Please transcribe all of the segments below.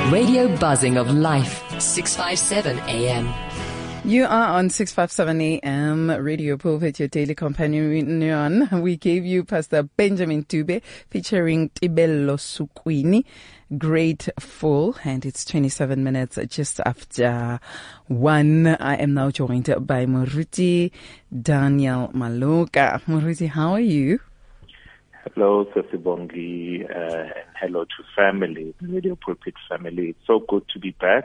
Radio buzzing of life, 657 AM. You are on 657 AM, Radio Pulpit, your daily companion. We gave you Pastor Benjamin Dube featuring Tibello Sukwini, Grateful, and it's 27 minutes just after 1. I am now joined by Moruti Daniel Maloka. Moruti, how are you? Hello, Sesibongi, and hello to family, Radio Pulpit family. It's so good to be back.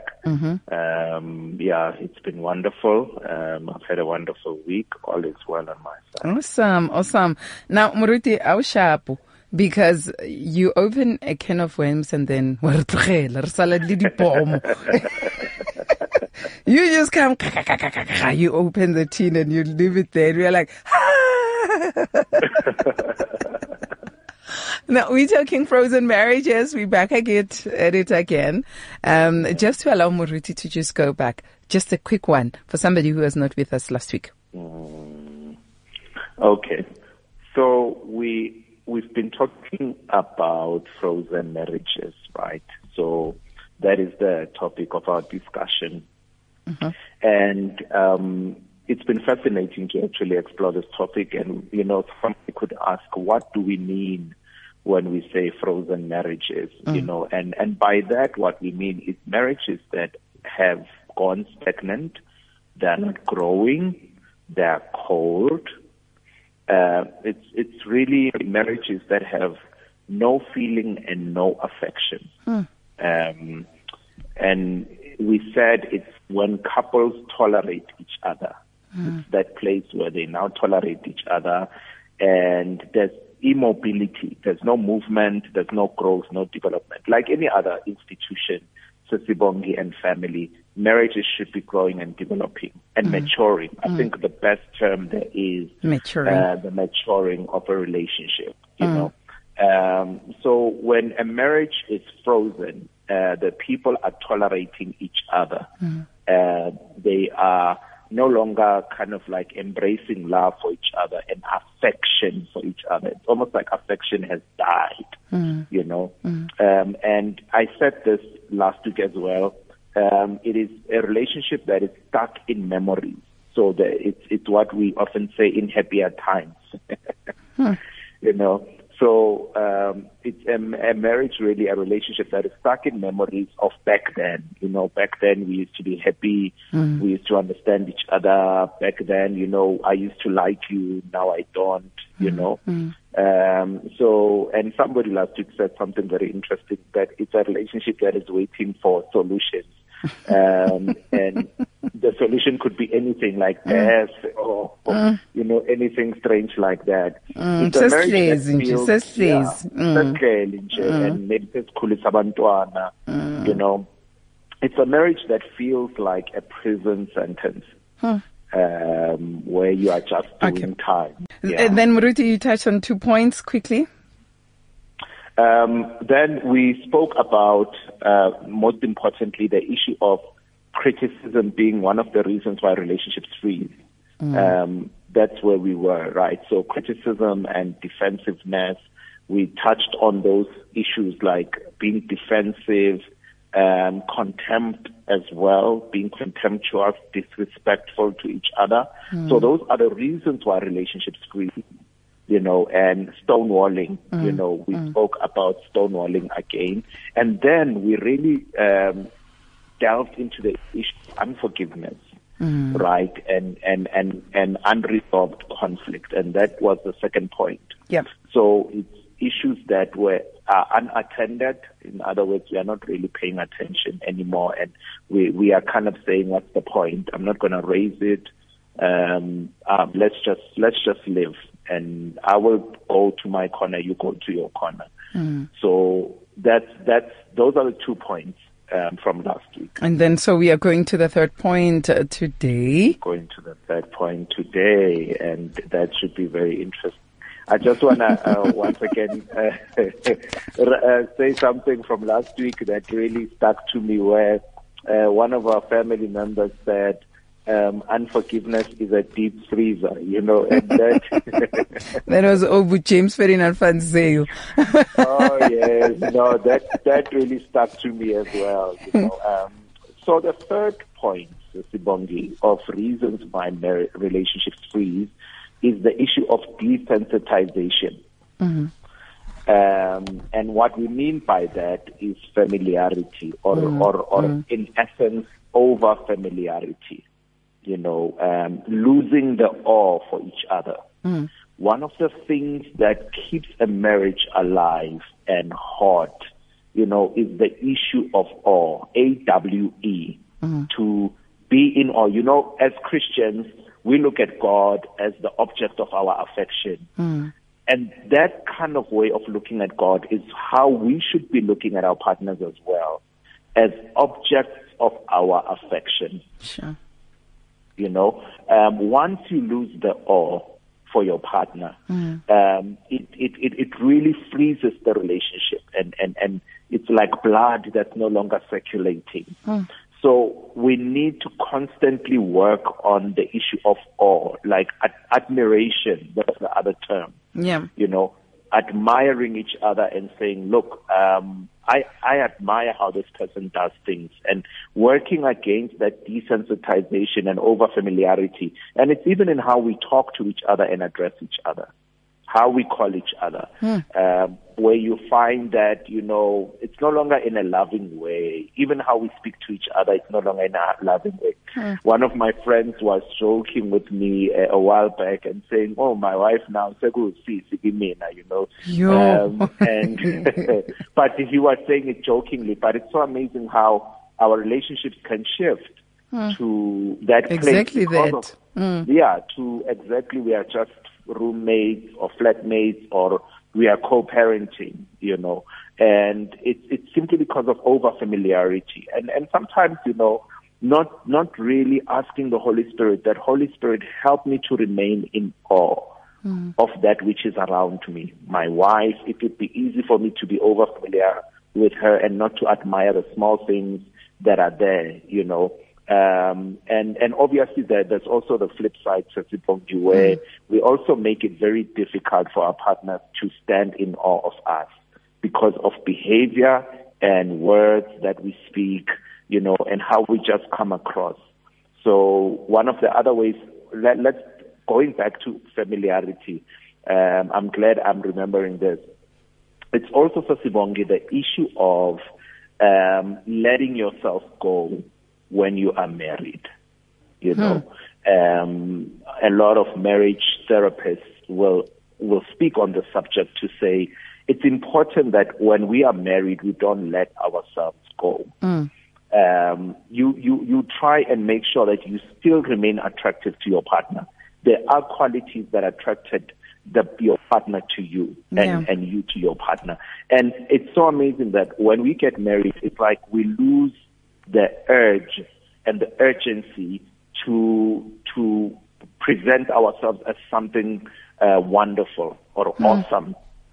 It's been wonderful. I've had a wonderful week. All is well on my side. Awesome. Now, Moruti, how sharp? Because you open a can of worms and then you just come, you open the tin and you leave it there. You're like, Now, we're talking frozen marriages. We're back at it again. Just to allow Moruti to just go back, just a quick one for somebody who was not with us last week. Okay. So we've been talking about frozen marriages, right? So that is the topic of our discussion. And it's been fascinating to actually explore this topic. And, somebody could ask, what do we mean when we say frozen marriages? And by that, what we mean is marriages that have gone stagnant, they're not growing, they're cold. It's really marriages that have no feeling and no affection. And we said it's when couples tolerate each other. It's that place where they now tolerate each other, and there's immobility. There's no movement, there's no growth, no development. Like any other institution, Sesibongi and family, marriages should be growing and developing and maturing. I think the best term there is the maturing of a relationship, So when a marriage is frozen, the people are tolerating each other. They are no longer kind of like embracing love for each other and affection for each other. It's almost like affection has died, And I said this last week as well. It is a relationship that is stuck in memories. So it's what we often say in happier times, So it's a marriage, really, a relationship that is stuck in memories of back then. Back then we used to be happy. We used to understand each other. Back then, I used to like you. Now I don't, and somebody last week said something very interesting, that it's a relationship that is waiting for solutions. And the solution could be anything like death or anything strange like that. It's a marriage that feels, and maybe it's a marriage that feels like a prison sentence. Where you are just doing time. And then, Moruti, you touched on 2 points quickly. Then we spoke about, most importantly, the issue of criticism being one of the reasons why relationships freeze. That's where we were, right? So criticism and defensiveness, we touched on those issues like being defensive, contempt as well, being contemptuous, disrespectful to each other. So those are the reasons why relationships freeze. And stonewalling, we spoke about stonewalling again. And then we really delved into the issue of unforgiveness, right? And unresolved conflict. And that was the second point. So it's issues that are unattended. In other words, we are not really paying attention anymore. And we are kind of saying, what's the point? I'm not going to raise it. Let's just live. And I will go to my corner, you go to your corner. So those are the 2 points from last week. And then, so we are going to the third point today. Going to the third point today, and that should be very interesting. I just want to once again say something from last week that really stuck to me, where one of our family members said, unforgiveness is a deep freezer, and that That was Obu James Ferdinand Van Zyl. Oh yes, no, that really stuck to me as well. So the third point, Sibongi, of reasons why relationships freeze is the issue of desensitization. Mm-hmm. And what we mean by that is familiarity, or in essence, over familiarity. Losing the awe for each other. Mm. One of the things that keeps a marriage alive and hot, is the issue of awe, AWE, to be in awe. As Christians, we look at God as the object of our affection. Mm. And that kind of way of looking at God is how we should be looking at our partners as well, as objects of our affection. Sure. Once you lose the awe for your partner, it really freezes the relationship, and it's like blood that's no longer circulating. So we need to constantly work on the issue of awe, like admiration. That's the other term. Yeah. Admiring each other and saying, look, I admire how this person does things, and working against that desensitization and over-familiarity. And it's even in how we talk to each other and address each other, how we call each other, where you find that, it's no longer in a loving way. Even how we speak to each other, it's no longer in a loving way. One of my friends was joking with me a while back and saying, oh, my wife now, but he was saying it jokingly, but it's so amazing how our relationships can shift to that exactly place. We are just roommates or flatmates, or we are co-parenting, and it's simply because of over-familiarity. And sometimes, not really asking the Holy Spirit, that Holy Spirit, help me to remain in awe of that which is around me. My wife, it would be easy for me to be over-familiar with her and not to admire the small things that are there, and obviously there's also the flip side, Sesipongi, where we also make it very difficult for our partners to stand in awe of us because of behavior and words that we speak, and how we just come across. So one of the other ways, let's going back to familiarity. I'm glad I'm remembering this. It's also, Sesibongi, the issue of letting yourself go when you are married. A lot of marriage therapists will speak on the subject to say it's important that when we are married, we don't let ourselves go. You try and make sure that you still remain attractive to your partner. There are qualities that attracted your partner to you and you to your partner. And it's so amazing that when we get married, it's like we lose the urge and the urgency to present ourselves as something wonderful or awesome.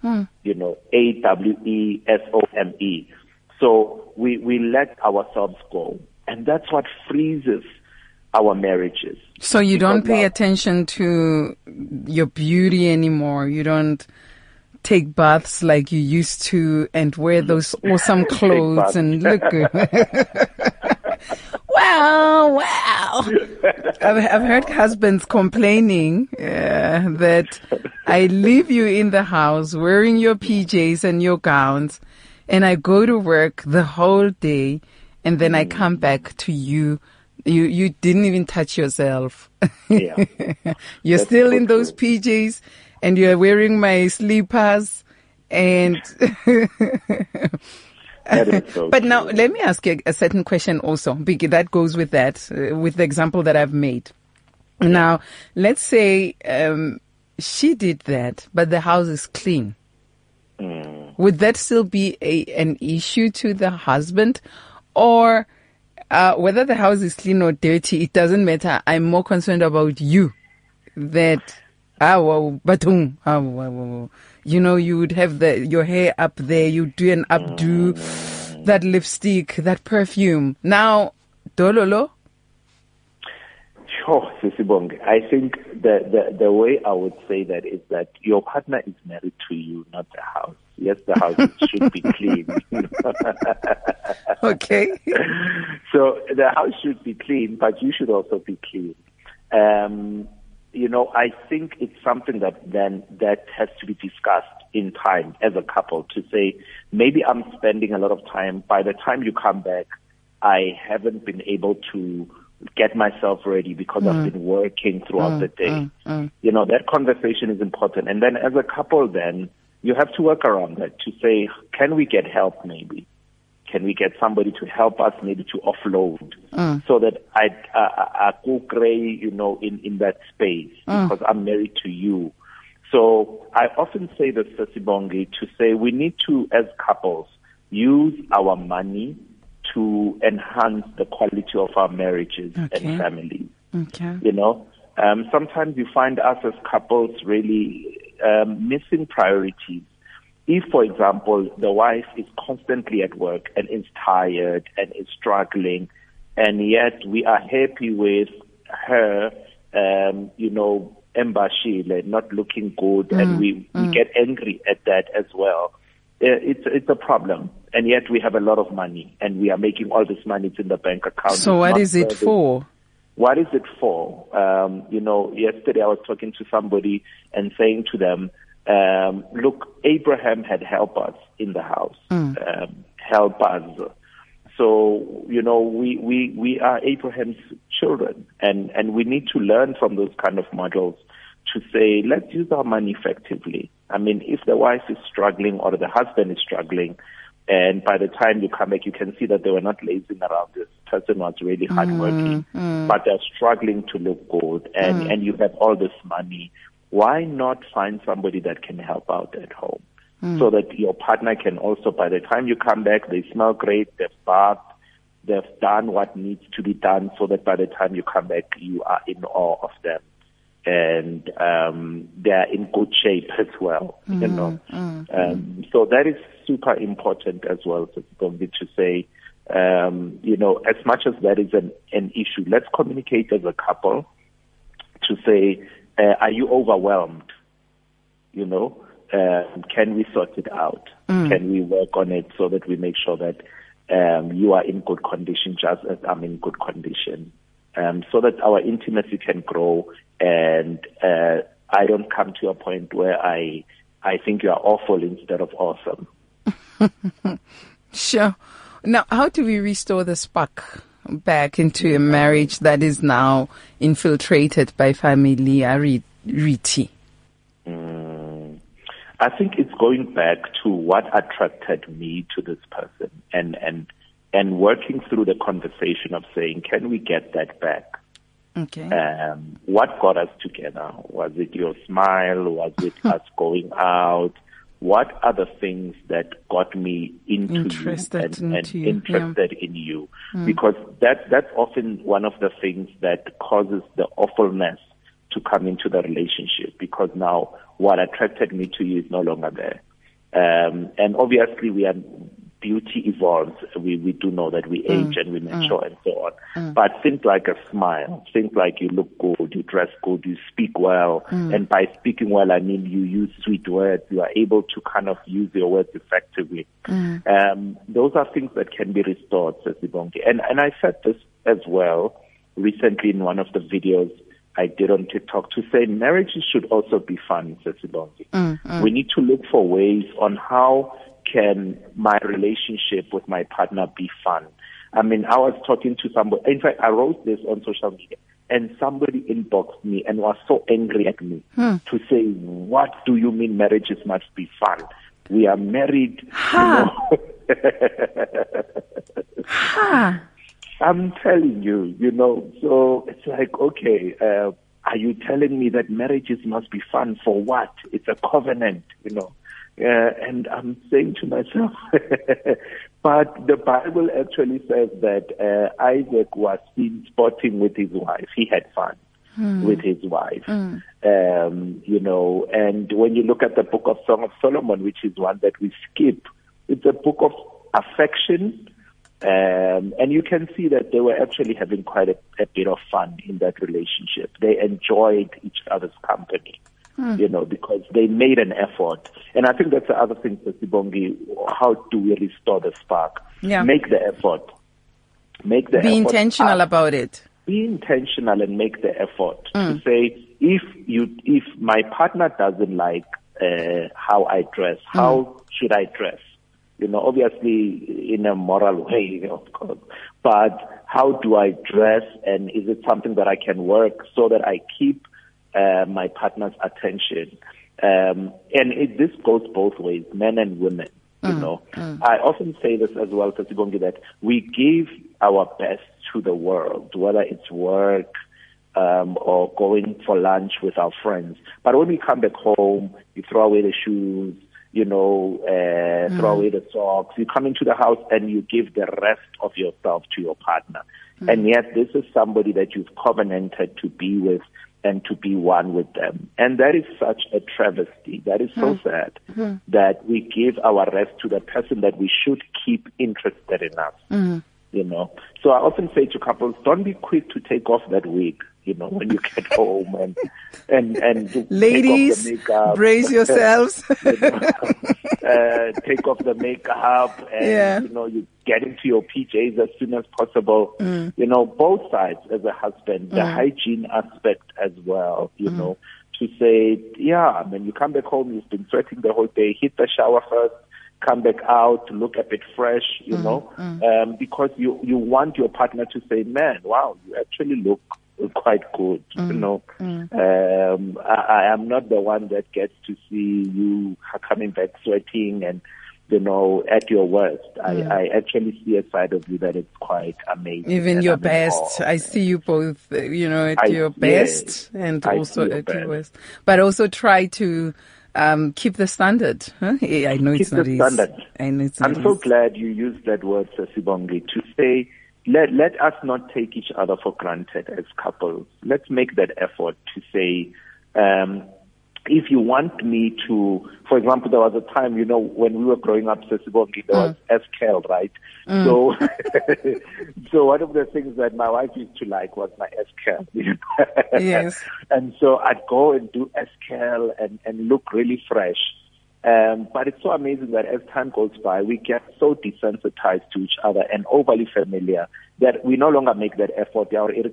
AWESOME. So we let ourselves go, and that's what freezes our marriages. So you don't pay attention to your beauty anymore. You don't take baths like you used to and wear those awesome clothes and look good. Wow. I've heard husbands complaining that I leave you in the house wearing your PJs and your gowns, and I go to work the whole day, and then I come back to you. You didn't even touch yourself. Yeah. You're still in those PJs, and you're wearing my slippers, and but now let me ask you a certain question also, because that goes with that, with the example that I've made. Now, let's say she did that, but the house is clean. Would that still be an issue to the husband? Or whether the house is clean or dirty, it doesn't matter. I'm more concerned about you. That, you would have your hair up there, you do an updo, that lipstick, that perfume. Now, dololo? Sure, Sisibonge. I think the way I would say that is that your partner is married to you, not the house. Yes, the house should be clean. Okay. So the house should be clean, but you should also be clean. I think it's something that has to be discussed in time as a couple to say, maybe I'm spending a lot of time. By the time you come back, I haven't been able to get myself ready because I've been working throughout the day. That conversation is important. And then as a couple, then you have to work around that to say, can we get help maybe? Can we get somebody to help us maybe to offload so that I go gray, in that space because I'm married to you. So I often say this, Sisibonge, to say we need to, as couples, use our money to enhance the quality of our marriages and families. Okay. Sometimes you find us as couples really missing priorities. If, for example, the wife is constantly at work and is tired and is struggling, and yet we are happy with her, Mbashile, not looking good, and we get angry at that as well. It's a problem. And yet we have a lot of money, and we are making all this money. It's in the bank account. So what is it for? What is it for? Yesterday I was talking to somebody and saying to them, look, Abraham had helpers in the house, helpers. So, we are Abraham's children, and we need to learn from those kind of models to say, let's use our money effectively. I mean, if the wife is struggling or the husband is struggling, and by the time you come back, you can see that they were not lazing around. This person was really hardworking, but they're struggling to look good, and you have all this money. Why not find somebody that can help out at home so that your partner can also, by the time you come back, they smell great, they've bathed, they've done what needs to be done so that by the time you come back, you are in awe of them. And they're in good shape as well, So that is super important as well, to say, as much as that is an issue, let's communicate as a couple to say, are you overwhelmed? Can we sort it out? Can we work on it so that we make sure that you are in good condition just as I'm in good condition? So that our intimacy can grow and I don't come to a point where I think you are awful instead of awesome. Sure. Now, how do we restore the spark back into a marriage that is now infiltrated by familiarity? I think it's going back to what attracted me to this person and working through the conversation of saying, can we get that back? Okay. What got us together? Was it your smile? Was it us going out? What are the things that got me interested in you? Because that's often one of the things that causes the awfulness to come into the relationship, because now what attracted me to you is no longer there. And obviously beauty evolves. We do know that we age and we mature and so on. But things like a smile, things like you look good, you dress good, you speak well. And by speaking well, I mean you use sweet words. You are able to kind of use your words effectively. Those are things that can be restored, Sisibonge. And I said this as well recently in one of the videos I did on TikTok to say marriages should also be fun, Sisibonge. We need to look for ways on how can my relationship with my partner be fun. I mean, I was talking to somebody. In fact, I wrote this on social media, and somebody inboxed me and was so angry at me to say, what do you mean marriages must be fun? We are married. I'm telling you, so it's like, okay, are you telling me that marriages must be fun for what? It's a covenant, and I'm saying to myself, but the Bible actually says that Isaac was seen sporting with his wife. He had fun with his wife, and when you look at the book of Song of Solomon, which is one that we skip, it's a book of affection, And you can see that they were actually having quite a bit of fun in that relationship. They enjoyed each other's company, because they made an effort. And I think that's the other thing, Sibongi, how do we restore the spark? Yeah. Make the effort. Be intentional about it. Be intentional and make the effort to say, if my partner doesn't like how I dress, how should I dress? Obviously in a moral way, of course, but how do I dress, and is it something that I can work so that I keep my partner's attention? This goes both ways, men and women. I often say this as well, Sibongi, that we give our best to the world, whether it's work or going for lunch with our friends. But when we come back home, you throw away the shoes, throw away the socks. You come into the house and you give the rest of yourself to your partner. And yet this is somebody that you've covenanted to be with and to be one with them. And that is such a travesty. That is so sad that we give our rest to the person that we should keep interested in us. So I often say to couples, don't be quick to take off that wig, when you get home and ladies, take off the makeup. Brace yourselves. Take off the makeup and, you get into your PJs as soon as possible. Both sides as a husband, the hygiene aspect as well, to say, you come back home, you've been sweating the whole day, hit the shower first, come back out, look a bit fresh, because you want your partner to say, man, wow, you actually look quite good, I am not the one that gets to see you coming back sweating and, at your worst. I actually see a side of you that is quite amazing. Even your best. I see you both, at your best and also at your worst. But also try to keep the standard. Huh? I know it's not easy. I'm so glad you used that word, Sibongi, to say, let us not take each other for granted as couples. Let's make that effort to say, if you want me to, for example, there was a time, when we were growing up, Sibongi, there was S-Cal, right? So, so one of the things that my wife used to like was my S-Cal. Yes. And so I'd go and do S-Cal and look really fresh. But it's so amazing that as time goes by, we get so desensitized to each other and overly familiar that we no longer make that effort.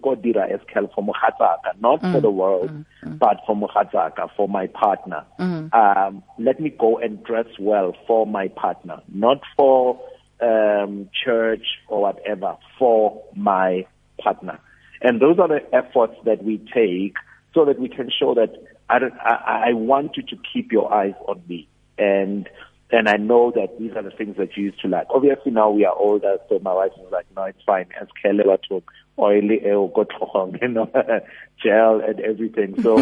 Not for the world, but for Mohatsaka, for my partner. Let me go and dress well for my partner, not for church or whatever, for my partner. And those are the efforts that we take so that we can show that I want you to keep your eyes on me. And I know that these are the things that you used to like. Obviously now we are older, so my wife is like, no, it's fine. As Kelly took oily, gel and everything. So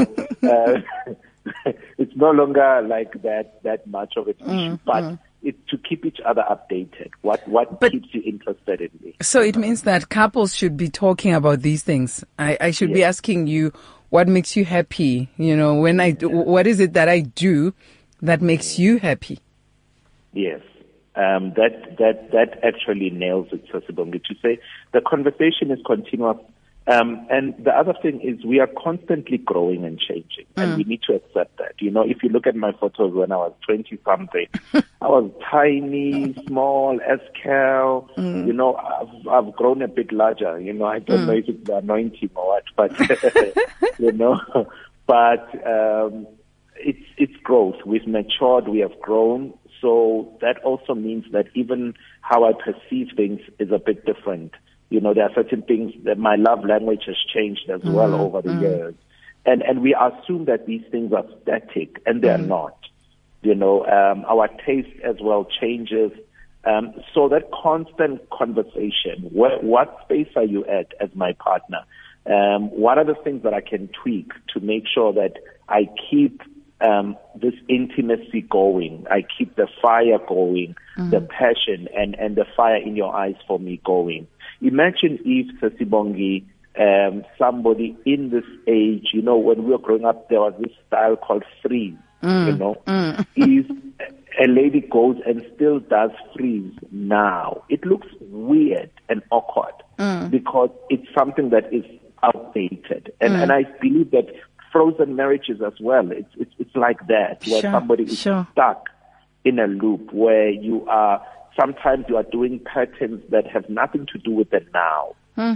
it's no longer like that much of an issue, but it's to keep each other updated. What keeps you interested in me? So it means that couples should be talking about these things. I should be asking you, what makes you happy? What is it that I do that makes you happy? Yes. That actually nails it, Sibongi, to say the conversation is continuous. And the other thing is we are constantly growing and changing, and we need to accept that. If you look at my photos when I was 20-something, I was tiny, small, S-Cal. I've grown a bit larger. I don't know if it's the anointing or what, but, but it's growth. We've matured, we have grown. So that also means that even how I perceive things is a bit different. There are certain things that my love language has changed as well over the years. And we assume that these things are static, and they're not. Our taste as well changes. So that constant conversation, what space are you at as my partner? What are the things that I can tweak to make sure that I keep this intimacy going, I keep the fire going, the passion and the fire in your eyes for me going. Imagine if, Sibongi, somebody in this age, when we were growing up, there was this style called freeze, If a lady goes and still does freeze now, it looks weird. because it's something that is outdated. And I believe that frozen marriages as well, it's like that, where somebody is stuck in a loop where sometimes you are doing patterns that have nothing to do with the now.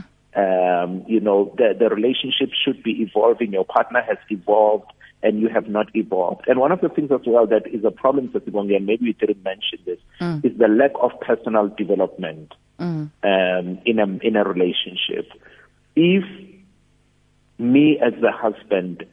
The relationship should be evolving. Your partner has evolved and you have not evolved. And one of the things as well that is a problem for Sibongi, and maybe we didn't mention this, is the lack of personal development in a relationship. If me as the husband,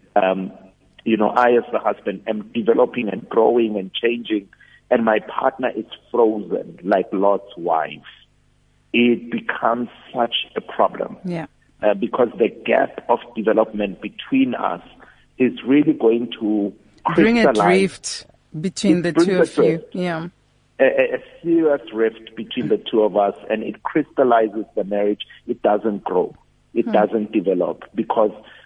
I as the husband am developing and growing and changing, and my partner is frozen like Lot's wife, it becomes such a problem. Yeah. Because the gap of development between us is really going to bring a rift between the two of you. Yeah. A serious rift between the two of us, and it crystallizes the marriage. It doesn't grow. It doesn't develop because,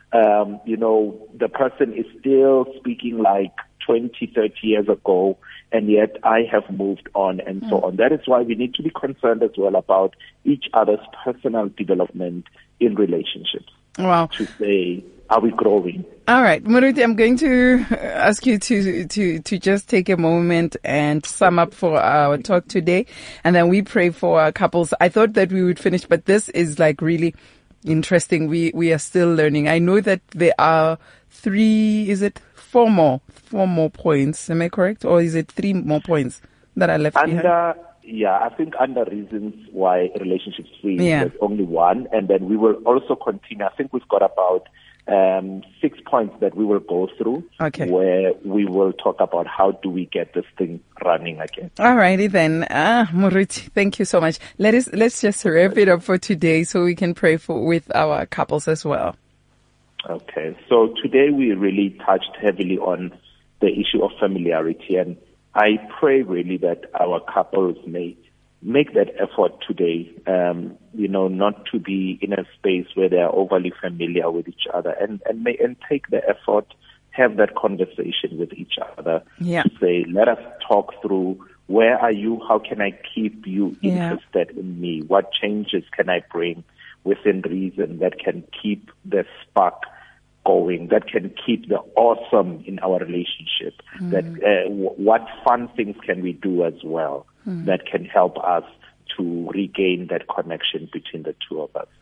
the person is still speaking like 20, 30 years ago, and yet I have moved on and so on. That is why we need to be concerned as well about each other's personal development in relationships. Wow. To say, are we growing? All right, Moruti, I'm going to ask you to just take a moment and sum up for our talk today, and then we pray for our couples. I thought that we would finish, but this is like really interesting. We are still learning. I know that there are four more points. Am I correct? Or is it 3 more points that are left behind? Yeah, I think under reasons why relationships fail, there's only one. And then we will also continue. I think we've got about 6 points that we will go through, where we will talk about how do we get this thing running again. All righty then. Moruti, thank you so much. Let's just wrap it up for today so we can pray with our couples as well. Okay, so today we really touched heavily on the issue of familiarity, and I pray really that our couples may make that effort today, not to be in a space where they are overly familiar with each other, and take the effort, have that conversation with each other to say, let us talk through, where are you? How can I keep you interested in me? What changes can I bring within reason that can keep the spark going, that can keep the awesome in our relationship? That what fun things can we do as well that can help us to regain that connection between the two of us?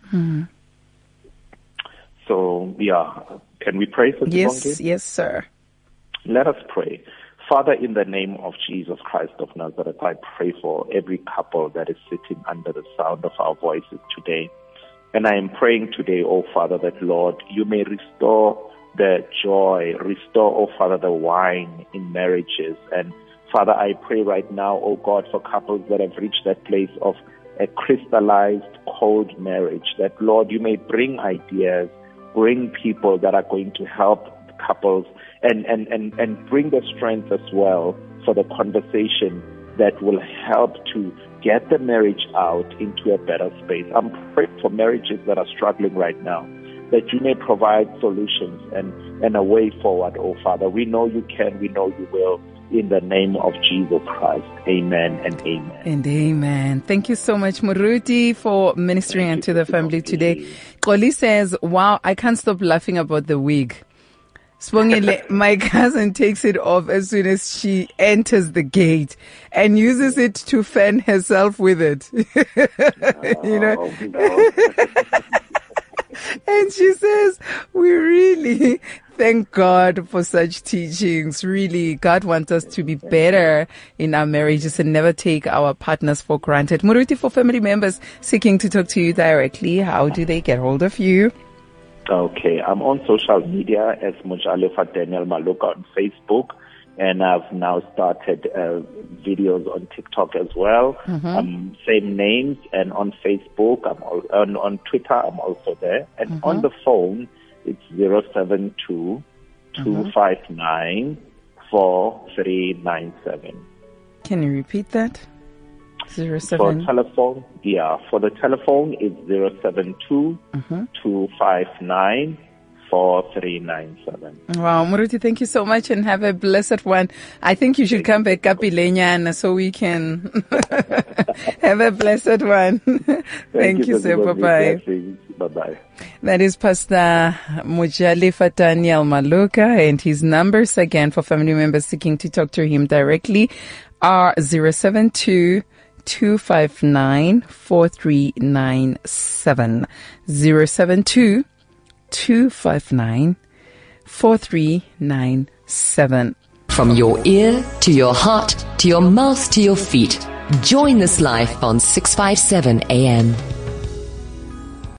So, can we pray for Yes, yes, sir. Let us pray. Father, in the name of Jesus Christ of Nazareth, I pray for every couple that is sitting under the sound of our voices today. And I am praying today, oh Father, that Lord, you may restore the joy, restore, oh Father, the wine in marriages. And Father, I pray right now, oh God, for couples that have reached that place of a crystallized, cold marriage, that Lord, you may bring ideas, bring people that are going to help couples and bring the strength as well for the conversation that will help to get the marriage out into a better space. I'm praying for marriages that are struggling right now, that you may provide solutions and a way forward, oh Father. We know you can, we know you will. In the name of Jesus Christ, amen and amen. And amen. Thank you so much, Moruti, for ministering unto the family today. Xoli says, wow, I can't stop laughing about the wig. Sibongile, my cousin takes it off as soon as she enters the gate and uses it to fan herself with it. No. And she says, we really thank God for such teachings. Really, God wants us to be better in our marriages and never take our partners for granted. Moruti, for family members seeking to talk to you directly, how do they get hold of you? Okay, I'm on social media as Mojalefa Daniel Maloka on Facebook, and I've now started videos on TikTok as well. Same names, and on Facebook, on Twitter, I'm also there. And on the phone, it's 072-259-4397. Can you repeat that? 07. For telephone, for the telephone, it's 072-259-4397. 4397. Wow, Moruti, thank you so much and have a blessed one. I think you should come back Kapilenyana so we can have a blessed one. Thank you, sir. Bye-bye. Bye-bye. That is Pastor Mojalefa Daniel Maloka, and his numbers again for family members seeking to talk to him directly are 072-259-4397. 072-259-4397. From your ear to your heart to your mouth to your feet. Join this life on 657 AM.